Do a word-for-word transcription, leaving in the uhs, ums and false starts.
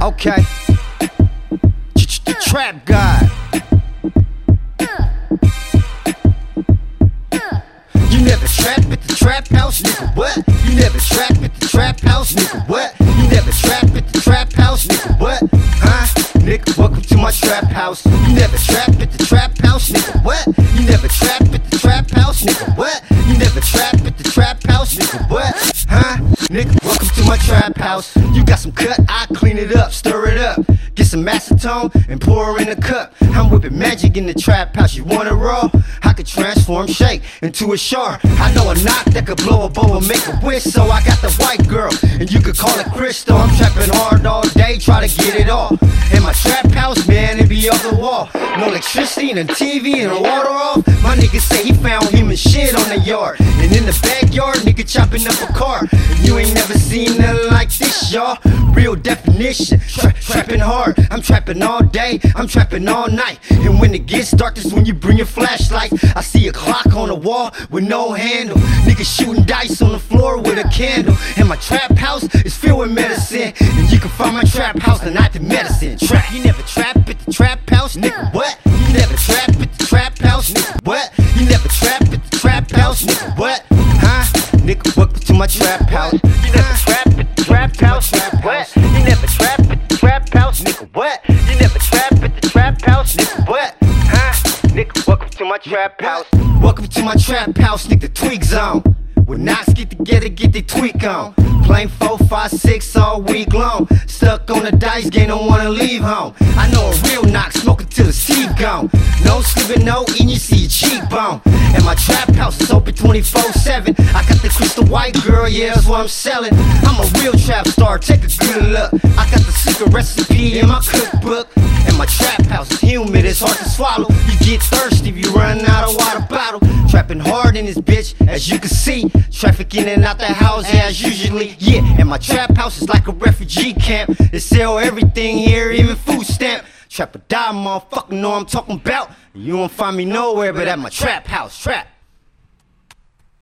Okay. The Trap God. You never trap at the trap house, nigga, what? You never trap at the trap house, nigga, what? You never trap at the trap house, nigga, what? Huh? Nigga, welcome to my trap house. You never trap at the trap house, nigga, what? You never trap at the trap house, nigga, what? You never trap at the trap house, nigga, what? Huh? Nigga, welcome to my trap house. You got some cut, I clean it up, stir it up. Get some acetone and pour in a cup. I'm whipping magic in the trap house. You want it raw? I could transform shake into a shark. I know a knot that could blow a bow and make a wish. So I got the white girl, and you could call it crystal. I'm trapping hard all day, try to get it all. In my trap house, man, it be off the wall. No electricity and a T V and the water off. My nigga say he found human shit on the yard. And in the backyard, nigga chopping up a car. And you ain't never seen nothing like this, y'all. Real definition, Tra trapping hard. I'm trapping all day, I'm trapping all night. And when it gets dark, that's when you bring your flashlight. I see a clock on the wall with no handle. Niggas shooting dice on the floor with a candle. And my trap house is filled with medicine. And you can find my trap house and not the medicine. Trap, you never trap at the trap house, nigga, what? You never trap at the trap house, nigga, what? You never trap at the trap house, nigga, what? Huh? Nigga, welcome to my trap house. You never trap at the trap house, nigga, what? You never trap at the trap house, nigga, what? You never trap at the trap house, nigga, what? Huh? Nigga, welcome to my trap house. Welcome to my trap house, nigga, the tweak zone. When knots get together, get the tweak on. Playing four, five, six all week long. Stuck on the dice game, don't wanna leave home. I know a real knock, smoking till the seed gone. No sleeping, no eating, you see your cheekbone. And my trap house is open twenty-four seven. I got the crystal white girl, yeah, that's what I'm selling. I'm a real trap star, take a good look. I got the secret recipe in my cookbook. And my trap house is humid, it's hard to swallow. You get thirsty if you run out of water bottle. Trapping hard in this bitch, as you can see. Traffic in and out the house as usually. Yeah, and my trap house is like a refugee camp. They sell everything here, even food stamp. Trap or die, motherfucker, know I'm talking about. You won't find me nowhere but at my trap house. Trap.